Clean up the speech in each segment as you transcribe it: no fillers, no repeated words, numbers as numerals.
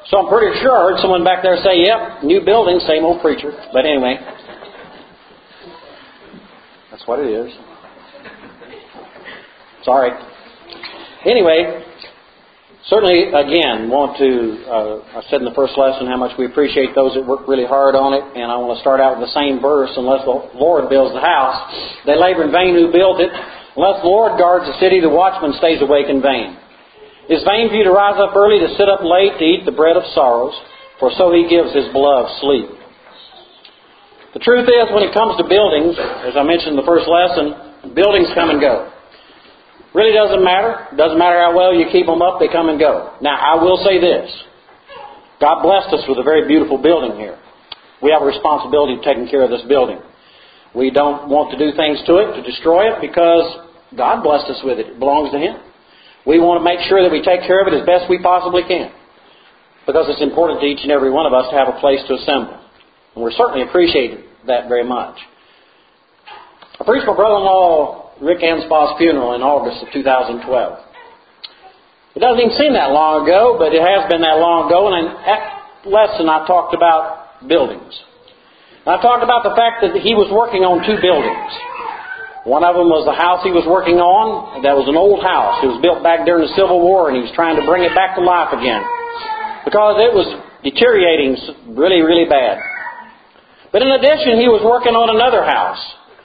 So I'm pretty sure I heard someone back there say, yep, new building, same old preacher. But anyway, that's what it is. Sorry. Anyway, certainly, again, I said in the first lesson how much we appreciate those that work really hard on it. And I want to start out with the same verse. Unless the Lord builds the house, they labor in vain who built it. Unless the Lord guards the city, the watchman stays awake in vain. It is vain for you to rise up early, to sit up late, to eat the bread of sorrows, for so He gives His beloved sleep. The truth is, when it comes to buildings, as I mentioned in the first lesson, buildings come and go. Really doesn't matter. It doesn't matter how well you keep them up, they come and go. Now, I will say this. God blessed us with a very beautiful building here. We have a responsibility of taking care of this building. We don't want to do things to it, to destroy it, because God blessed us with it. It belongs to Him. We want to make sure that we take care of it as best we possibly can, because it's important to each and every one of us to have a place to assemble. And we're certainly appreciating that very much. I preached my brother-in-law Rick Anspaugh's funeral in August of 2012. It doesn't even seem that long ago, but it has been that long ago. And in that lesson I talked about buildings. And I talked about the fact that he was working on two buildings. One of them was the house he was working on. That was an old house. It was built back during the Civil War, and he was trying to bring it back to life again, because it was deteriorating really, really bad. But in addition, he was working on another house.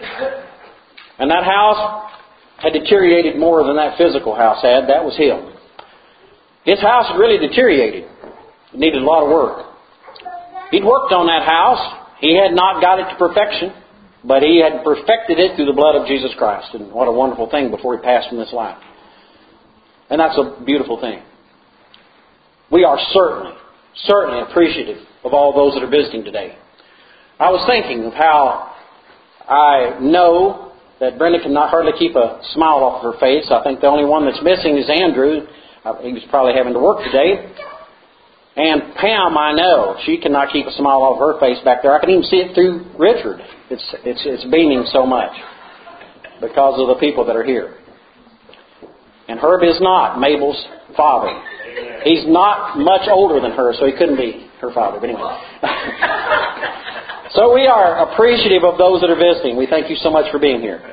And that house had deteriorated more than that physical house had. That was him. His house had really deteriorated. It needed a lot of work. He'd worked on that house. He had not got it to perfection, but he had perfected it through the blood of Jesus Christ. And what a wonderful thing before he passed from this life. And that's a beautiful thing. We are certainly appreciative of all those that are visiting today. I was thinking of how I know that Brenda cannot hardly keep a smile off of her face. I think the only one that's missing is Andrew. He was probably having to work today. And Pam, I know, she cannot keep a smile off her face back there. I can even see it through Richard. It's beaming so much because of the people that are here. And Herb is not Mabel's father. He's not much older than her, so he couldn't be her father. But anyway. So we are appreciative of those that are visiting. We thank you so much for being here.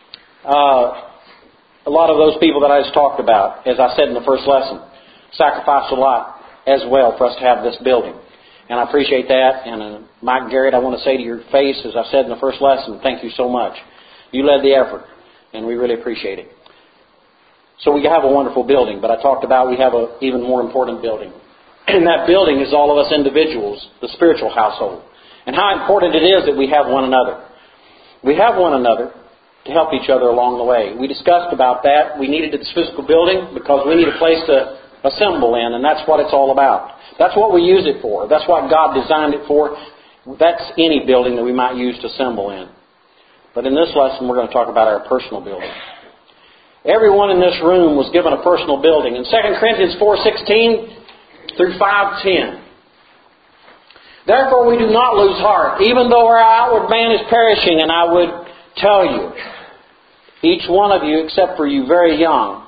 A lot of those people that I just talked about, as I said in the first lesson, sacrificed a lot as well for us to have this building. And I appreciate that. And Mike Garrett, I want to say to your face, as I said in the first lesson, thank you so much. You led the effort, and we really appreciate it. So we have a wonderful building, but I talked about we have an even more important building. And that building is all of us individuals, the spiritual household. And how important it is that we have one another. We have one another to help each other along the way. We discussed about that. We needed this physical building because we need a place to assemble in, and that's what it's all about. That's what we use it for. That's what God designed it for. That's any building that we might use to assemble in. But in this lesson, we're going to talk about our personal building. Everyone in this room was given a personal building. In 2 Corinthians 4:16 through 5:10. Therefore we do not lose heart, even though our outward man is perishing. And I would tell you, each one of you, except for you very young,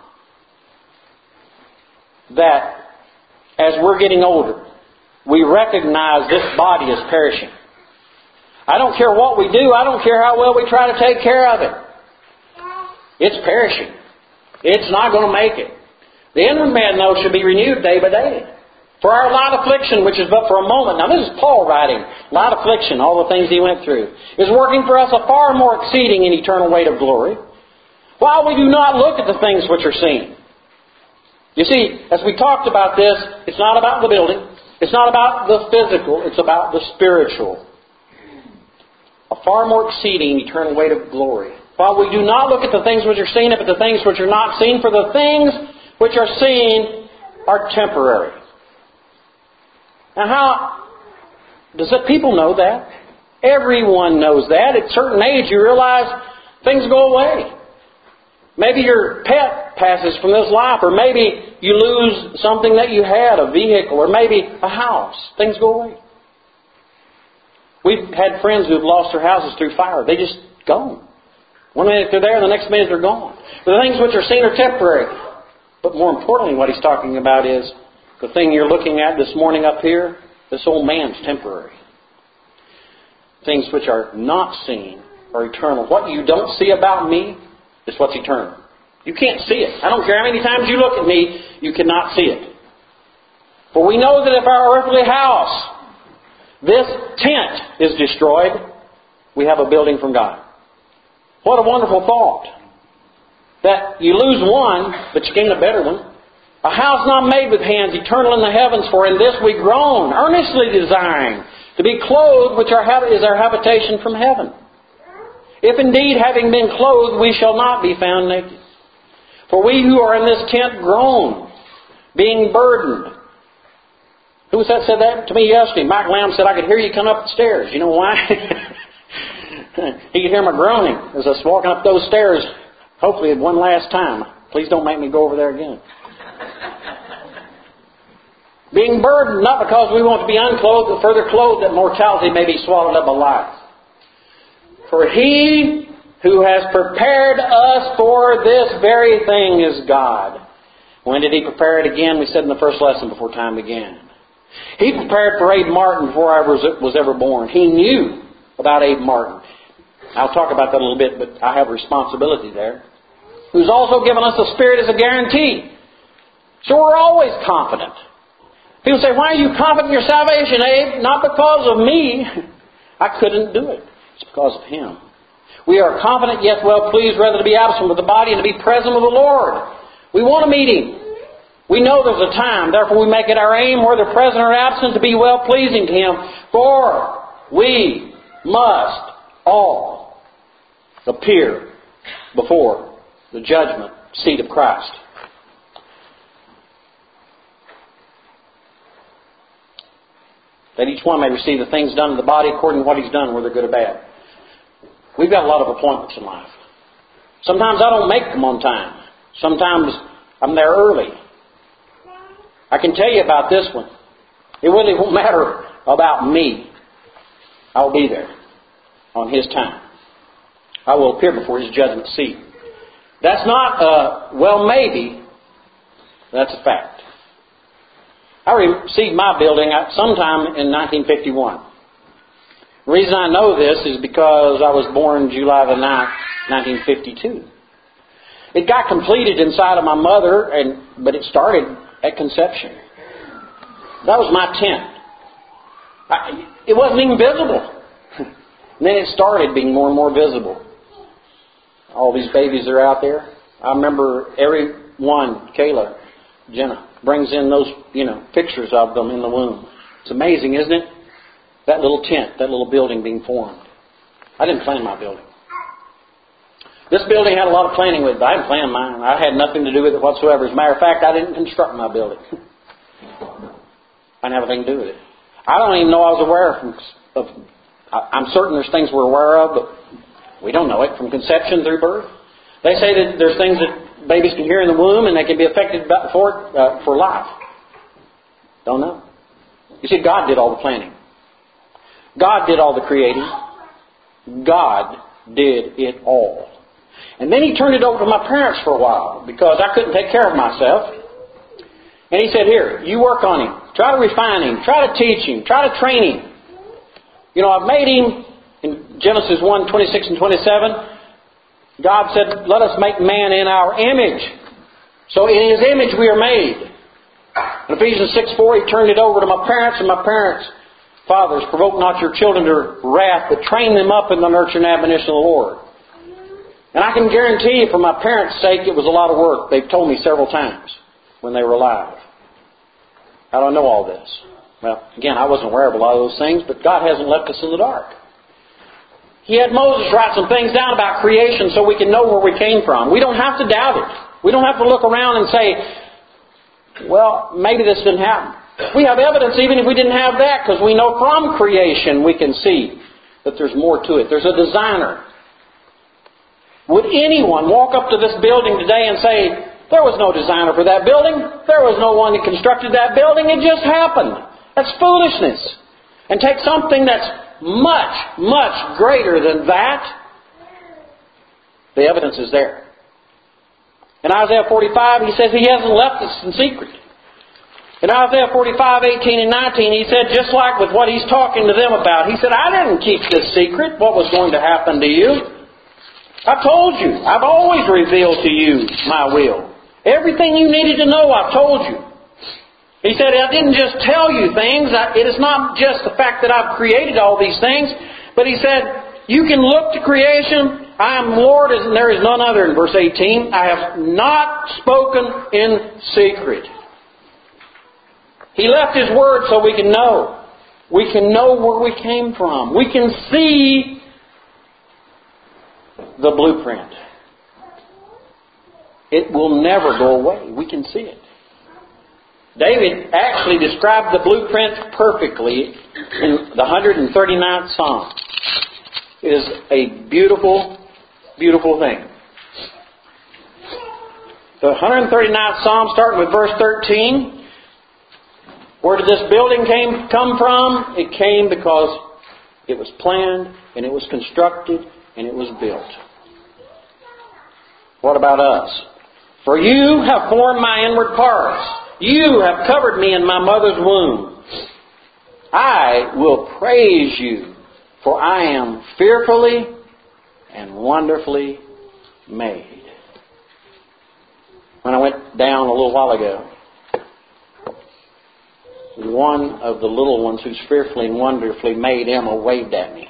that as we're getting older, we recognize this body is perishing. I don't care what we do. I don't care how well we try to take care of it. It's perishing. It's not going to make it. The inward man, though, should be renewed day by day. For our light affliction, which is but for a moment. Now this is Paul writing. Light affliction, all the things he went through, is working for us a far more exceeding and eternal weight of glory, while we do not look at the things which are seen. You see, as we talked about this, it's not about the building. It's not about the physical. It's about the spiritual. A far more exceeding eternal weight of glory. While we do not look at the things which are seen, but the things which are not seen, for the things which are seen are temporary. Now how does it people know that? Everyone knows that. At a certain age you realize things go away. Maybe your pet passes from this life, or maybe you lose something that you had, a vehicle, or maybe a house. Things go away. We've had friends who've lost their houses through fire. They just gone. One minute they're there, the next minute they're gone. The things which are seen are temporary. But more importantly, what he's talking about is The thing you're looking at this morning up here, this old man's temporary. Things which are not seen are eternal. What you don't see about me is what's eternal. You can't see it. I don't care how many times you look at me, you cannot see it. For we know that if our earthly house, this tent, is destroyed, we have a building from God. What a wonderful thought. That you lose one, but you gain a better one. A house not made with hands, eternal in the heavens, for in this we groan, earnestly desiring to be clothed, which is our habitation from heaven. If indeed, having been clothed, we shall not be found naked. For we who are in this tent groan, being burdened. Who was that said that to me yesterday? Mike Lamb said, I could hear you come up the stairs. You know why? He could hear my groaning as I was walking up those stairs, hopefully one last time. Please don't make me go over there again. Being burdened, not because we want to be unclothed, but further clothed that mortality may be swallowed up alive. For He who has prepared us for this very thing is God. When did He prepare it again? We said in the first lesson before time began. He prepared for Abe Martin before I was ever born. He knew about Abe Martin. I'll talk about that a little bit, but I have a responsibility there. Who's also given us the Spirit as a guarantee. So we're always confident. People say, why are you confident in your salvation, Abe? Not because of me. I couldn't do it. It's because of Him. We are confident, yet well pleased, rather to be absent with the body and to be present with the Lord. We want to meet Him. We know there's a time, therefore we make it our aim, whether present or absent, to be well pleasing to Him. For we must all appear before the judgment seat of Christ. That each one may receive the things done in the body according to what he's done, whether good or bad. We've got a lot of appointments in life. Sometimes I don't make them on time. Sometimes I'm there early. I can tell you about this one. It really won't matter about me. I'll be there on His time. I will appear before His judgment seat. That's not well, maybe. That's a fact. I received my building sometime in 1951. The reason I know this is because I was born July the 9th, 1952. It got completed inside of my mother, but it started at conception. That was my tent. It wasn't even visible. And then it started being more and more visible. All these babies are out there. I remember every one, Kayla, Jenna, brings in those, pictures of them in the womb. It's amazing, isn't it? That little tent, that little building being formed. I didn't plan my building. This building had a lot of planning with it, but I didn't plan mine. I had nothing to do with it whatsoever. As a matter of fact, I didn't construct my building. I didn't have anything to do with it. I don't even know I was aware of. I'm certain there's things we're aware of, but we don't know it from conception through birth. They say that there's things that babies can hear in the womb and they can be affected for life. Don't know. You see, God did all the planning. God did all the creating. God did it all. And then He turned it over to my parents for a while because I couldn't take care of myself. And He said, here, you work on him. Try to refine him. Try to teach him. Try to train him. I've made him, in Genesis 1, 26 and 27, God said, let us make man in our image. So in His image we are made. In Ephesians 6:4, He turned it over to my parents, and my parents, fathers, provoke not your children to wrath, but train them up in the nurture and admonition of the Lord. And I can guarantee you, for my parents' sake, it was a lot of work. They've told me several times when they were alive. How do I know all this? Well, again, I wasn't aware of a lot of those things, but God hasn't left us in the dark. He had Moses write some things down about creation so we can know where we came from. We don't have to doubt it. We don't have to look around and say, well, maybe this didn't happen. We have evidence even if we didn't have that, because we know from creation we can see that there's more to it. There's a designer. Would anyone walk up to this building today and say, there was no designer for that building. There was no one that constructed that building. It just happened. That's foolishness. And take something that's much, much greater than that. The evidence is there. In Isaiah 45, He says He hasn't left us in secret. In Isaiah 45:18 and 19, he said, just like with what he's talking to them about, he said, I didn't keep this secret, what was going to happen to you. I told you. I've always revealed to you my will. Everything you needed to know, I've told you. He said, I didn't just tell you things. It is not just the fact that I've created all these things, but he said, you can look to creation. I am Lord, and there is none other. In verse 18, I have not spoken in secret. He left His Word so we can know. We can know where we came from. We can see the blueprint. It will never go away. We can see it. David actually described the blueprint perfectly in the 139th Psalm. It is a beautiful, beautiful thing. The 139th Psalm, starting with verse 13. Where did this building come from? It came because it was planned, and it was constructed, and it was built. What about us? For you have formed my inward parts. You have covered me in my mother's womb. I will praise you, for I am fearfully and wonderfully made. When I went down a little while ago, one of the little ones who's fearfully and wonderfully made, Emma, waved at me.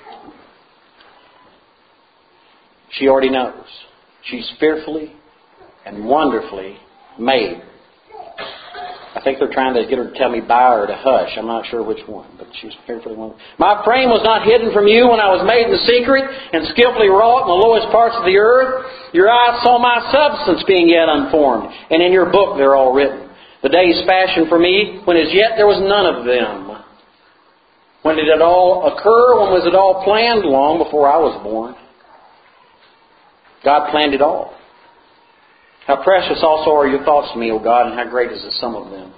She already knows. She's fearfully and wonderfully made. I think they're trying to get her to tell me bye or to hush. I'm not sure which one, but she's fearfully wonderfully. My frame was not hidden from you when I was made in secret and skillfully wrought in the lowest parts of the earth. Your eyes saw my substance being yet unformed, and in your book they're all written. The days fashioned for me, when as yet there was none of them. When did it all occur? When was it all planned? Long before I was born. God planned it all. How precious also are your thoughts to me, O God, and how great is the sum of them.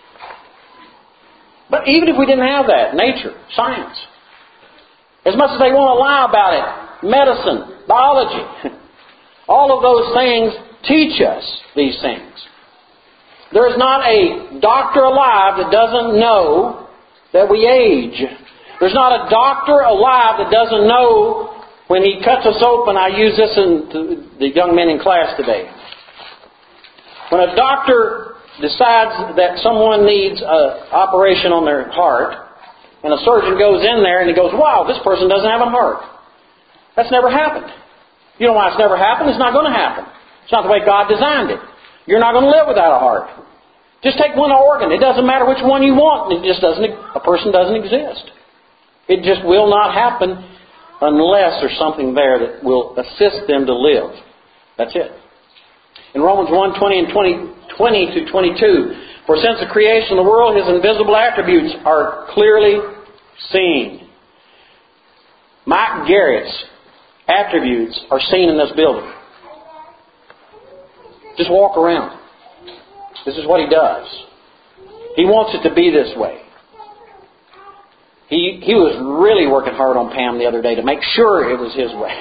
But even if we didn't have that, nature, science, as much as they want to lie about it, medicine, biology, all of those things teach us these things. There is not a doctor alive that doesn't know that we age. There's not a doctor alive that doesn't know when he cuts us open. I use this in the young men in class today. When a doctor decides that someone needs an operation on their heart, and a surgeon goes in there and he goes, wow, this person doesn't have a heart. That's never happened. You know why it's never happened? It's not going to happen. It's not the way God designed it. You're not going to live without a heart. Just take one organ. It doesn't matter which one you want. A person doesn't exist. It just will not happen unless there's something there that will assist them to live. That's it. In Romans 1:20 and 20 to 22, for since the creation of the world, His invisible attributes are clearly seen. Mike Garrett's attributes are seen in this building. Just walk around. This is what he does. He wants it to be this way. He was really working hard on Pam the other day to make sure it was his way.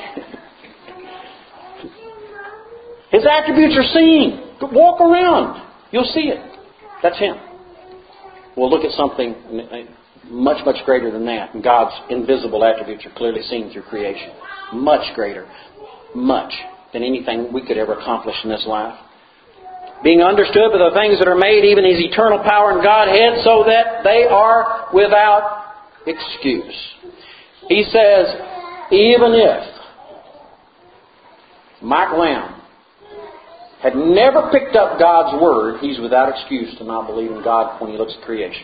His attributes are seen. Walk around. You'll see it. That's Him. We'll look at something much, much greater than that. And God's invisible attributes are clearly seen through creation. Much greater. Much than anything we could ever accomplish in this life. Being understood by the things that are made, even His eternal power and Godhead, so that they are without excuse. He says, even if Mike Lamb had never picked up God's Word, he's without excuse to not believe in God when he looks at creation.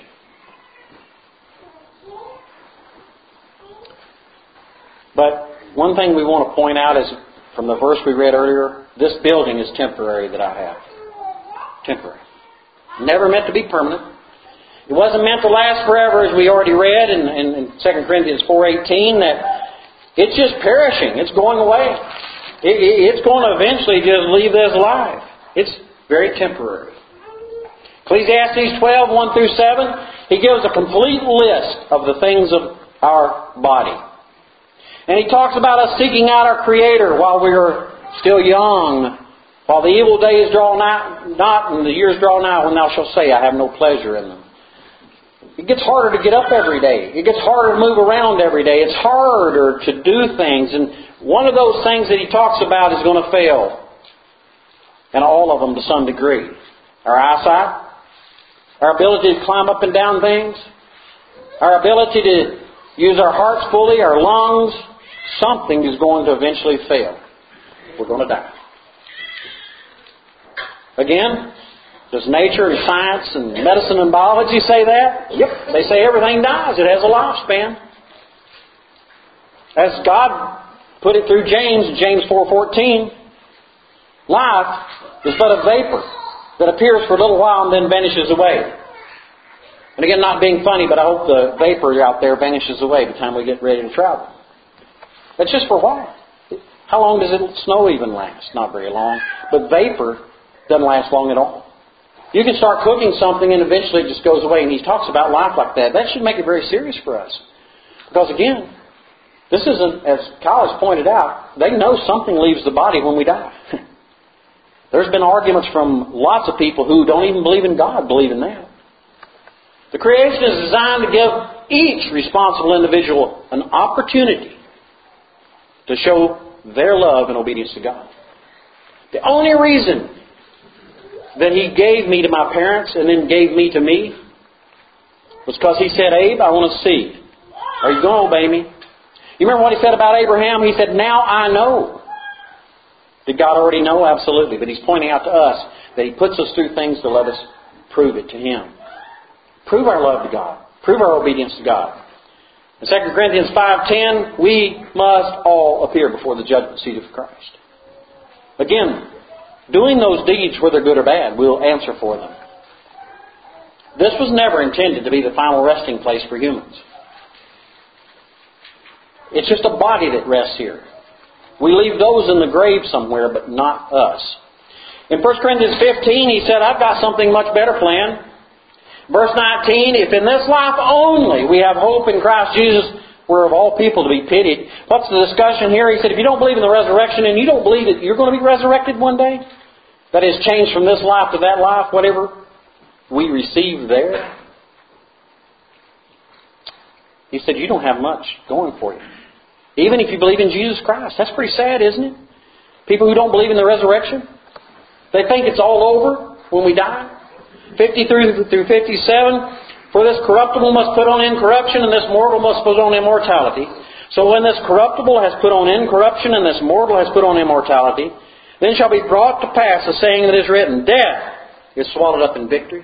But one thing we want to point out is, from the verse we read earlier, this building is temporary that I have. Temporary. Never meant to be permanent. It wasn't meant to last forever, as we already read in 2 Corinthians 4:18, that it's just perishing. It's going away. It's going to eventually just leave this life. It's very temporary. Ecclesiastes 12:1 through 7, he gives a complete list of the things of our body. And he talks about us seeking out our Creator while we are still young While the evil days draw not, and the years draw nigh, when thou shalt say, I have no pleasure in them. It gets harder to get up every day. It gets harder to move around every day. It's harder to do things. And one of those things that he talks about is going to fail. And all of them to some degree. Our eyesight, our ability to climb up and down things, our ability to use our hearts fully, our lungs, something is going to eventually fail. We're going to die. Again, does nature and science and medicine and biology say that? Yep. They say everything dies. It has a lifespan. As God put it through James 4:14, life is but a vapor that appears for a little while and then vanishes away. And again, not being funny, but I hope the vapor out there vanishes away by the time we get ready to travel. That's just for a while. How long does it snow even last? Not very long. But vapor doesn't last long at all. You can start cooking something and eventually it just goes away. And he talks about life like that. That should make it very serious for us. Because again, this isn't, as Kyle has pointed out, they know something leaves the body when we die. There's been arguments from lots of people who don't even believe in God believe in that. The creation is designed to give each responsible individual an opportunity to show their love and obedience to God. The only reason that He gave me to my parents and then gave me to me was because He said, Abe, I want to see. Are you going to obey me? You remember what He said about Abraham? He said, now I know. Did God already know? Absolutely. But He's pointing out to us that He puts us through things to let us prove it to Him. Prove our love to God. Prove our obedience to God. In 2 Corinthians 5:10, we must all appear before the judgment seat of Christ. Again, doing those deeds, whether good or bad, we'll answer for them. This was never intended to be the final resting place for humans. It's just a body that rests here. We leave those in the grave somewhere, but not us. In 1 Corinthians 15, he said, I've got something much better planned. Verse 19, if in this life only we have hope in Christ Jesus, we're of all people to be pitied. What's the discussion here? He said, if you don't believe in the resurrection and you don't believe that you're going to be resurrected one day, that is changed from this life to that life, whatever we receive there. He said, you don't have much going for you. Even if you believe in Jesus Christ. That's pretty sad, isn't it? People who don't believe in the resurrection, they think it's all over when we die. 53 through 57, for this corruptible must put on incorruption, and this mortal must put on immortality. So when this corruptible has put on incorruption, and this mortal has put on immortality, then shall be brought to pass the saying that is written, death is swallowed up in victory.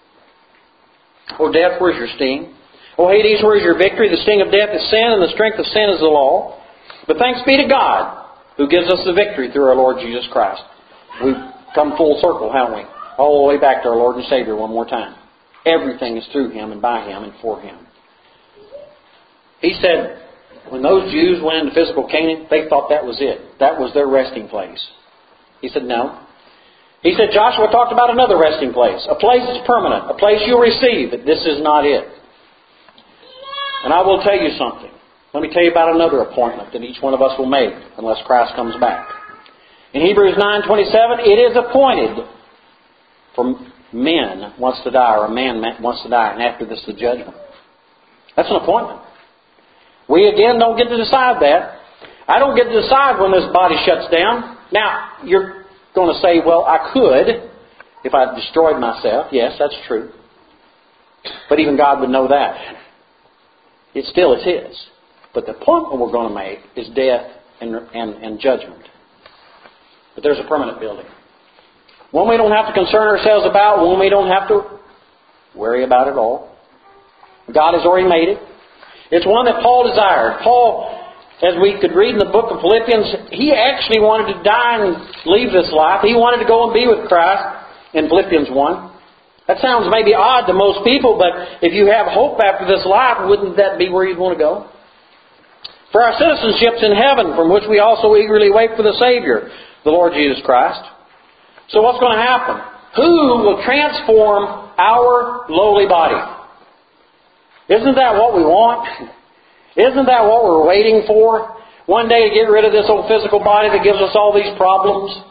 O death, where's your sting? O Hades, where's your victory? The sting of death is sin, and the strength of sin is the law. But thanks be to God, who gives us the victory through our Lord Jesus Christ. We've come full circle, haven't we? All the way back to our Lord and Savior one more time. Everything is through Him and by Him and for Him. He said, when those Jews went into physical Canaan, they thought that was it. That was their resting place. He said, no. He said, Joshua talked about another resting place. A place that's permanent. A place you'll receive. But this is not it. And I will tell you something. Let me tell you about another appointment that each one of us will make unless Christ comes back. In Hebrews 9:27, it is appointed for men wants to die, or a man wants to die, and after this the judgment. That's an appointment. We again don't get to decide that. I don't get to decide when this body shuts down. Now, you're going to say, well, I could if I destroyed myself. Yes, that's true. But even God would know that. It still is His. But the appointment we're going to make is death and judgment. But there's a permanent building. One we don't have to concern ourselves about, one we don't have to worry about at all. God has already made it. It's one that Paul desired. Paul, as we could read in the book of Philippians, he actually wanted to die and leave this life. He wanted to go and be with Christ in Philippians 1. That sounds maybe odd to most people, but if you have hope after this life, wouldn't that be where you'd want to go? For our citizenship's in heaven, from which we also eagerly wait for the Savior, the Lord Jesus Christ. So what's going to happen? Who will transform our lowly body? Isn't that what we want? Isn't that what we're waiting for? One day to get rid of this old physical body that gives us all these problems.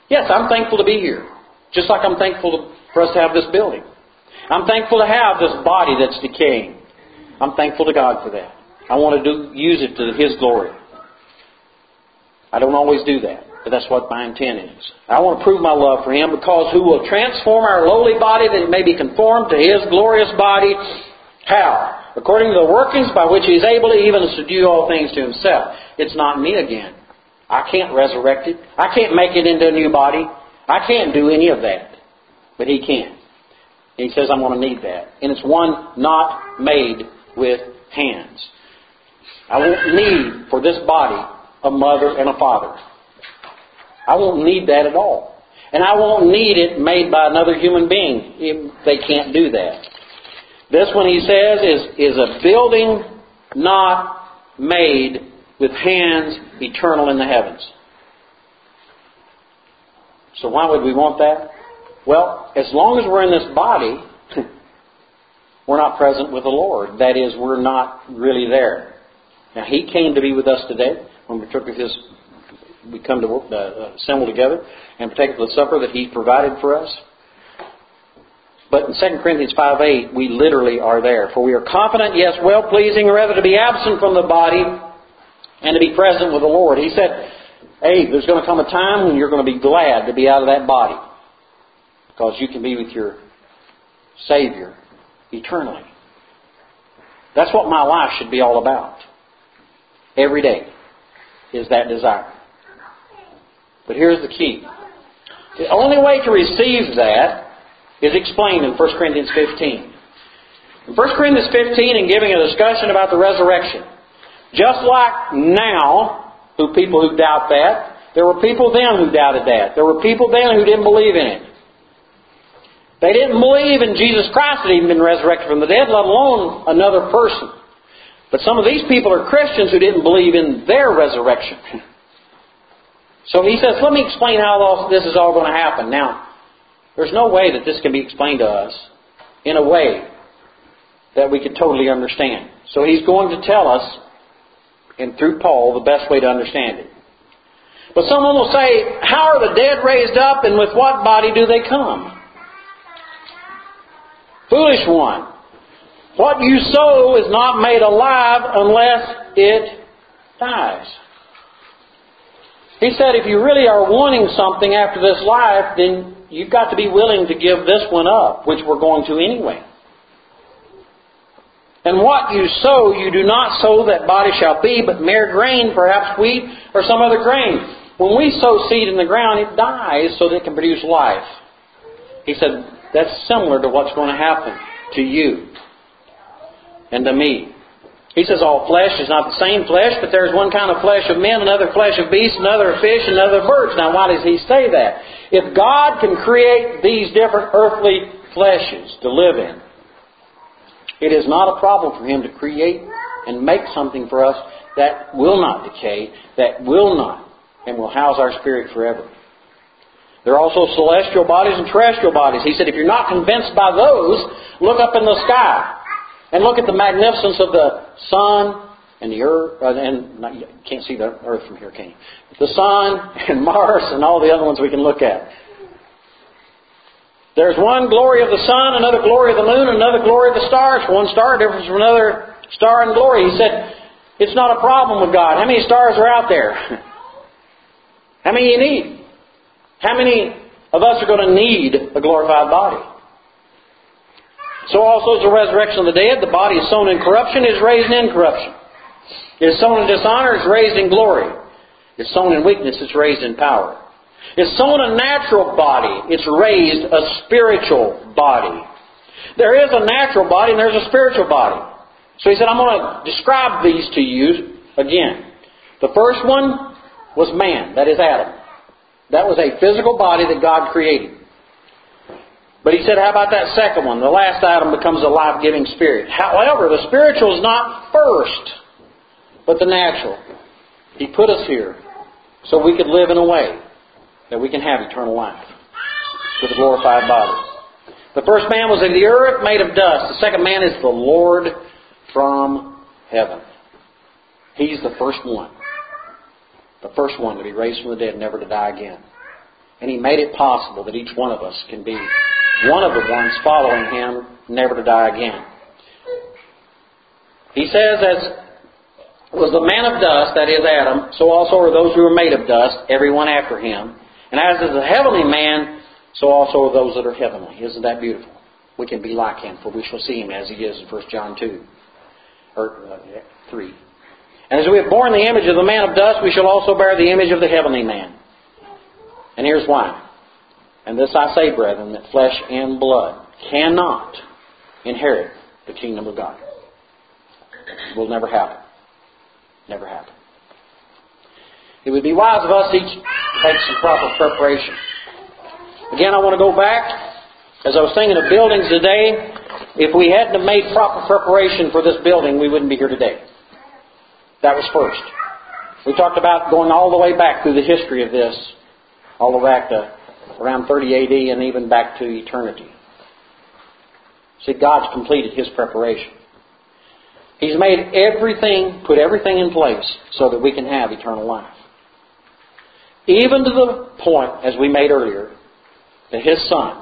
Yes, I'm thankful to be here. Just like I'm thankful for us to have this building. I'm thankful to have this body that's decaying. I'm thankful to God for that. I want to use it to His glory. I don't always do that, but that's what my intent is. I want to prove my love for Him because who will transform our lowly body that it may be conformed to His glorious body. How? According to the workings by which He is able to even subdue all things to Himself. It's not me again. I can't resurrect it. I can't make it into a new body. I can't do any of that. But He can. And He says I'm going to need that. And it's one not made with hands. I won't need for this body a mother and a father. I won't need that at all. And I won't need it made by another human being. They can't do that. This one, he says, is a building not made with hands, eternal in the heavens. So why would we want that? Well, as long as we're in this body, we're not present with the Lord. That is, we're not really there. Now, He came to be with us today when we come to assemble together and partake of the supper that He provided for us. But in 2 Corinthians 5:8, we literally are there. For we are confident, yes, well-pleasing, rather to be absent from the body and to be present with the Lord. He said, hey, there's going to come a time when you're going to be glad to be out of that body because you can be with your Savior eternally. That's what my life should be all about. Every day is that desire. But here's the key. The only way to receive that is explained in 1 Corinthians 15. In 1 Corinthians 15, in giving a discussion about the resurrection, just like now, people who doubt that, there were people then who doubted that. There were people then who didn't believe in it. They didn't believe in Jesus Christ had even been resurrected from the dead, let alone another person. But some of these people are Christians who didn't believe in their resurrection. So he says, let me explain how this is all going to happen. Now, there's no way that this can be explained to us in a way that we could totally understand. So he's going to tell us, and through Paul, the best way to understand it. But someone will say, how are the dead raised up and with what body do they come? Foolish one. What you sow is not made alive unless it dies. He said if you really are wanting something after this life, then you've got to be willing to give this one up, which we're going to anyway. And what you sow, you do not sow that body shall be, but mere grain, perhaps wheat or some other grain. When we sow seed in the ground, it dies so that it can produce life. He said, that's similar to what's going to happen to you and to me. He says all flesh is not the same flesh, but there's one kind of flesh of men, another flesh of beasts, another of fish, and another of birds. Now why does he say that? If God can create these different earthly fleshes to live in, it is not a problem for Him to create and make something for us that will not decay, that will not, and will house our spirit forever. There are also celestial bodies and terrestrial bodies. He said, if you're not convinced by those, look up in the sky and look at the magnificence of the sun and the earth. You can't see the earth from here, can you? The sun and Mars and all the other ones we can look at. There's one glory of the sun, another glory of the moon, another glory of the stars. One star differs from another star in glory. He said, it's not a problem with God. How many stars are out there? How many you need? How many of us are going to need a glorified body? So also is the resurrection of the dead. The body is sown in corruption, is raised in incorruption. It is sown in dishonor, is raised in glory. It is sown in weakness, it's raised in power. It's sown a natural body, it's raised a spiritual body. There is a natural body and there's a spiritual body. So he said, I'm going to describe these to you again. The first one was man, that is Adam. That was a physical body that God created. But he said, how about that second one? The last Adam becomes a life-giving spirit. However, the spiritual is not first, but the natural. He put us here so we could live in a way that we can have eternal life with a glorified body. The first man was of the earth, made of dust. The second man is the Lord from heaven. He's the first one. The first one to be raised from the dead, never to die again. And He made it possible that each one of us can be one of the ones following Him, never to die again. He says, as was the man of dust, that is Adam, so also are those who are made of dust, everyone after him. And as is the heavenly man, so also are those that are heavenly. Isn't that beautiful? We can be like Him, for we shall see Him as He is in 1 John 2, or 3. And as we have borne the image of the man of dust, we shall also bear the image of the heavenly man. And here's why. And this I say, brethren, that flesh and blood cannot inherit the kingdom of God. It will never happen. Never happen. It would be wise of us each to make some proper preparation. Again, I want to go back. As I was thinking of buildings today, if we hadn't have made proper preparation for this building, we wouldn't be here today. That was first. We talked about going all the way back through the history of this, all the way back to around 30 AD and even back to eternity. See, God's completed His preparation. He's made everything, put everything in place so that we can have eternal life. Even to the point, as we made earlier, that His Son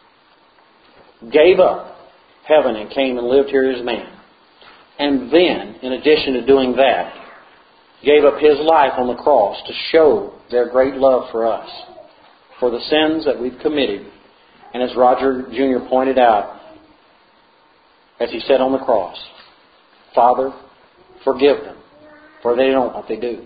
gave up heaven and came and lived here as man. And then, in addition to doing that, gave up His life on the cross to show their great love for us, for the sins that we've committed. And as Roger Jr. pointed out, as he said on the cross, Father, forgive them, for they don't know what they do.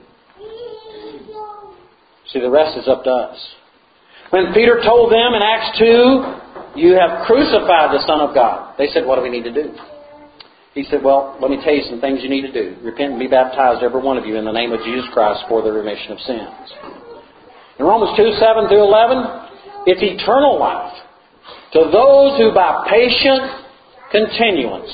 See, the rest is up to us. When Peter told them in Acts 2, you have crucified the Son of God, they said, what do we need to do? He said, well, let me tell you some things you need to do. Repent and be baptized, every one of you, in the name of Jesus Christ for the remission of sins. In Romans 2, 7 through 11, it's eternal life to those who by patient continuance,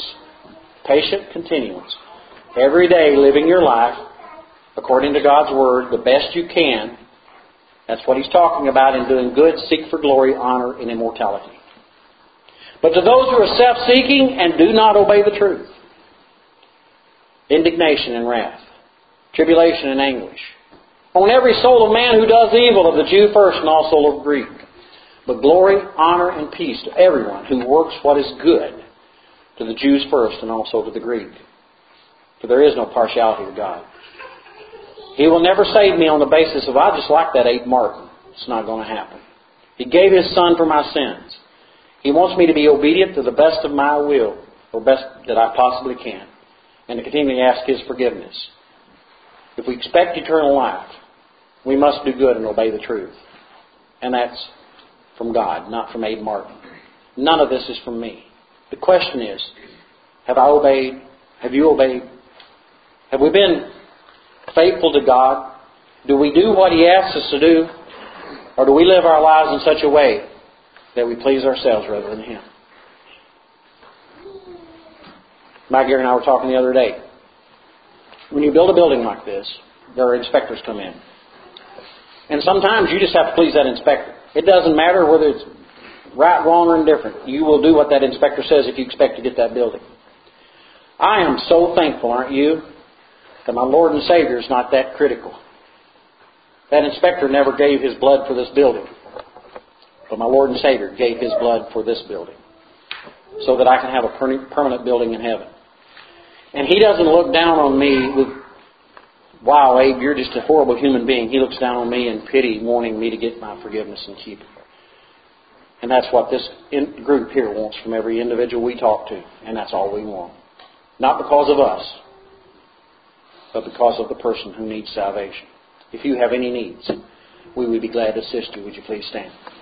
every day living your life according to God's Word the best you can. That's what He's talking about in doing good, seek for glory, honor, and immortality. But to those who are self-seeking and do not obey the truth, indignation and wrath, tribulation and anguish, on every soul of man who does evil, of the Jew first and also of the Greek. But glory, honor, and peace to everyone who works what is good, to the Jews first and also to the Greek. For there is no partiality with God. He will never save me on the basis of, I just like that Abe Martin. It's not going to happen. He gave His Son for my sins. He wants me to be obedient to the best of my will, or best that I possibly can, and to continually ask His forgiveness. If we expect eternal life, we must do good and obey the truth. And that's from God, not from Abe Martin. None of this is from me. The question is, have I obeyed? Have you obeyed? Have we been faithful to God? Do we do what He asks us to do? Or do we live our lives in such a way that we please ourselves rather than Him? Mike Gary and I were talking the other day. When you build a building like this, there are inspectors come in. And sometimes you just have to please that inspector. It doesn't matter whether it's right, wrong, or indifferent. You will do what that inspector says if you expect to get that building. I am so thankful, aren't you, that my Lord and Savior is not that critical. That inspector never gave his blood for this building. But my Lord and Savior gave His blood for this building, so that I can have a permanent building in heaven. And He doesn't look down on me with, wow, Abe, you're just a horrible human being. He looks down on me in pity, wanting me to get my forgiveness and keep it. And that's what this group here wants from every individual we talk to. And that's all we want. Not because of us, but because of the person who needs salvation. If you have any needs, we would be glad to assist you. Would you please stand?